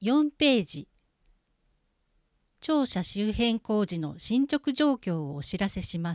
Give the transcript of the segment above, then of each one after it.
4ページ、庁舎周辺工事の進捗状況をお知らせします。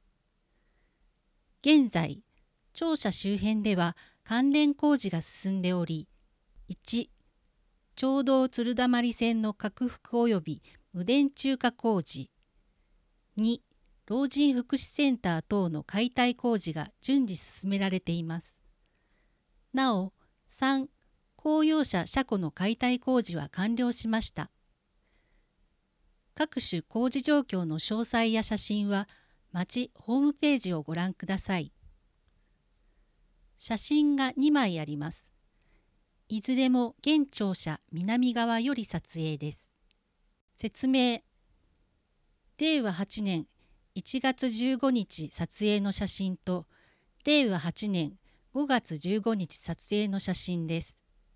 現在、庁舎周辺では関連工事が進んでおり、1、町道鶴溜線の拡幅及び無電柱化工事、2、老人福祉センター等の解体工事が順次進められています。なお、3、公用車車庫の解体工事は完了しました。各種工事状況の詳細や写真は、町ホームページをご覧ください。写真が2枚あります。いずれも現庁舎南側より撮影です。説明。令和8年1月15日撮影の写真と、令和8年5月15日撮影の写真です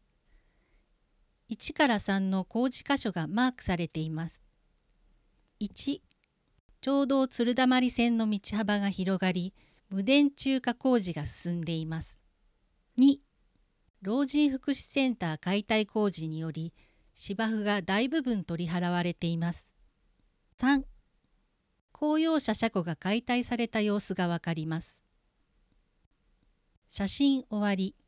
。1から3の工事箇所がマークされています。1、町道鶴溜線の道幅が広がり、無電柱化工事が進んでいます。2、老人福祉センター解体工事により、芝生が大部分取り払われています。3、公用車車庫が解体された様子がわかります。写真終わり。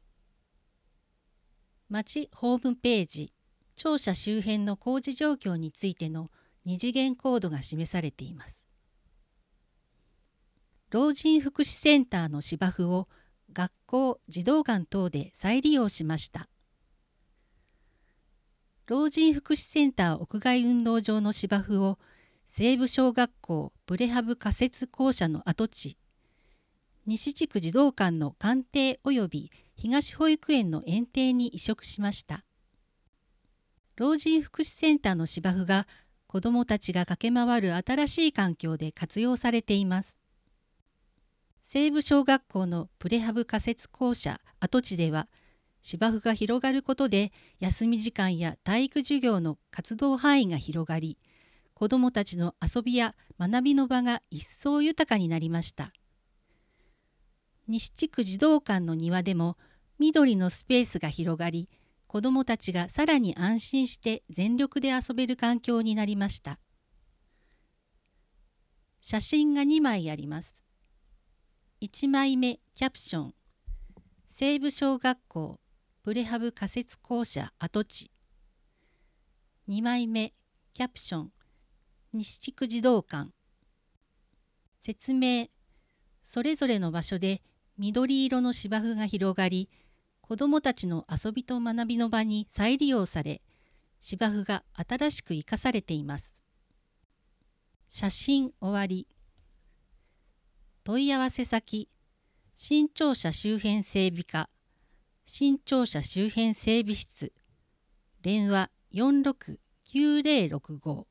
町ホームページ、庁舎周辺の工事状況についての2次元コードが示されています。老人福祉センターの芝生を学校・児童館等で再利用しました。老人福祉センター屋外運動場の芝生を西部小学校プレハブ仮設校舎の跡地、西地区児童館の官邸及び東保育園の園庭に移植しました。老人福祉センターの芝生が子どもたちが駆け回る新しい環境で活用されています。西部小学校のプレハブ仮設校舎跡地では、芝生が広がることで休み時間や体育授業の活動範囲が広がり、子どもたちの遊びや学びの場が一層豊かになりました。西地区児童館の庭でも緑のスペースが広がり、子どもたちがさらに安心して全力で遊べる環境になりました。写真が2枚あります。1枚目キャプション、西部小学校プレハブ仮設校舎跡地。2枚目キャプション、西地区児童館。説明。それぞれの場所で緑色の芝生が広がり、子どもたちの遊びと学びの場に再利用され、芝生が新しく生かされています。写真終わり。問い合わせ先、新庁舎周辺整備課、新庁舎周辺整備室、電話46-9065